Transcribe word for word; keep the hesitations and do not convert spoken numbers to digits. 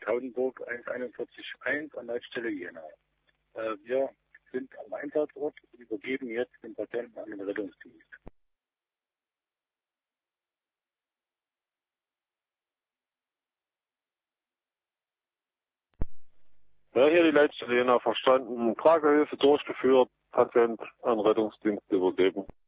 Taudenburg eins einundvierzig eins an Leitstelle Jena. Äh, wir sind am Einsatzort und übergeben jetzt den Patienten an den Rettungsdienst. Ja, hier die Leitstelle Jena verstanden. Tragehilfe durchgeführt, Patient an Rettungsdienst übergeben.